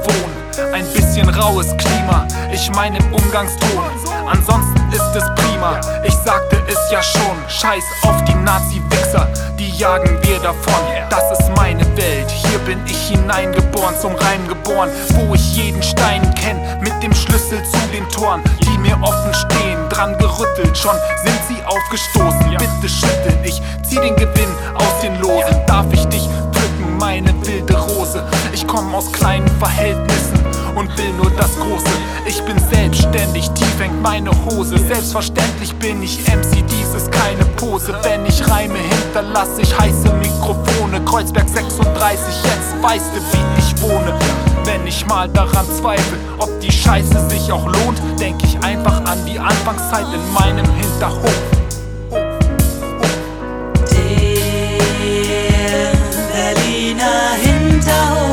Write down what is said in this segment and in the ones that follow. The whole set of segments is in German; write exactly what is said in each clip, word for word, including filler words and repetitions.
wohnen. Ein bisschen raues Klima, ich meine im Umgangston. Ansonsten ist es prima, ich sagte es ja schon. Scheiß auf die Nazi-Wichser, die jagen wir davon. Das ist meine Welt, hier bin ich hineingeboren, zum Reim geboren, wo ich jeden Stein kenn, mit dem Schlüssel zu den Toren, die mir offen stehen. Dran gerüttelt, schon sind sie aufgestoßen. Bitte schüttel, ich zieh den Gewinn aus den Losen. Darf ich dich pflücken, meine wilde Rose? Ich komm aus kleinen Verhältnissen und will nur das Große. Ich bin selbstständig, tief hängt meine Hose. Selbstverständlich bin ich M C, dies ist keine Pose. Wenn ich reime, hinterlasse ich heiße Mikrofone. Kreuzberg sechsunddreißig, jetzt weißt du, wie ich wohne. Wenn ich mal daran zweifle, ob die Scheiße sich auch lohnt, denk ich einfach an die Anfangszeit in meinem Hinterhof. Der Berliner Hinterhof,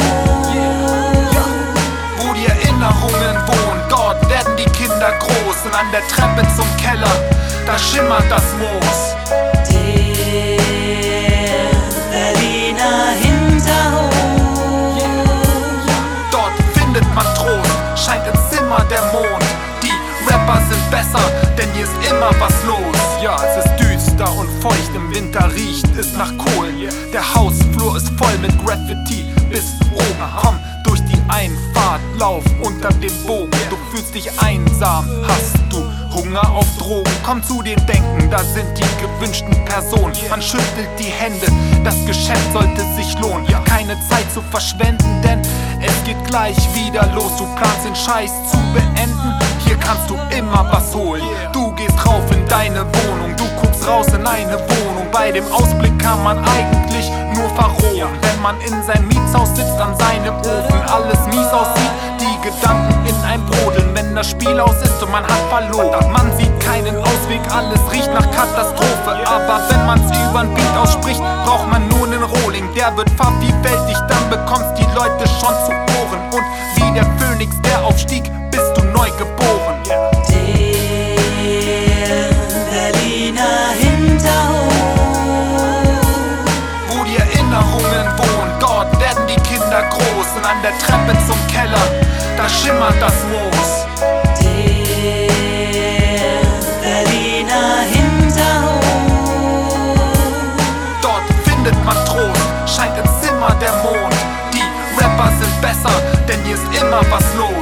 wo die Erinnerungen wohnen, dort werden die Kinder groß. Und an der Treppe zum Keller, da schimmert das Moos. der Berliner Hinterhof, Dort findet man Trost, scheint im Zimmer der Mond. Die Rapper sind besser, denn hier ist immer was los. Ja, es ist düster und feucht, im Winter riecht es nach Kohl. Der Hausflur ist voll mit Graffiti bis oben. Komm durch die Einfahrt, lauf unter dem Bogen. Du fühlst dich einsam, hast du Hunger auf Drogen? Komm zu den Bänken, da sind die gewünschten Personen. Man schüttelt die Hände, das Geschäft sollte sich lohnen. Keine Zeit zu verschwenden, denn es geht gleich wieder los. Du planst den Scheiß zu beenden, hier kannst du immer was holen. Du gehst rauf in deine Wohnung, du guckst raus in eine Wohnung. Bei dem Ausblick kann man eigentlich nur verrohen. Wenn man in seinem Mietshaus sitzt an seinem Ofen, alles mies aussieht, die Gedanken in einem brodeln. Wenn das Spiel aus ist und man hat verloren, man sieht keinen Ausweg, alles riecht nach Katastrophe. Aber wenn man's übern Beat ausspricht, braucht man nur nen Rohling. Der wird vervielfältigt, dann bekommst die Leute schon zu Ohren. Und wie der Phönix, der aufstieg, bist du neu geboren. der Berliner Hinterhof, Wo die Erinnerungen wohnen, dort werden die Kinder groß. Und an der Treppe zum Keller, da schimmert das Moos. der Berliner Hinterhof, Dort findet man Trost, scheint im Zimmer der Mond. Die Rapper sind besser, denn hier ist immer was los.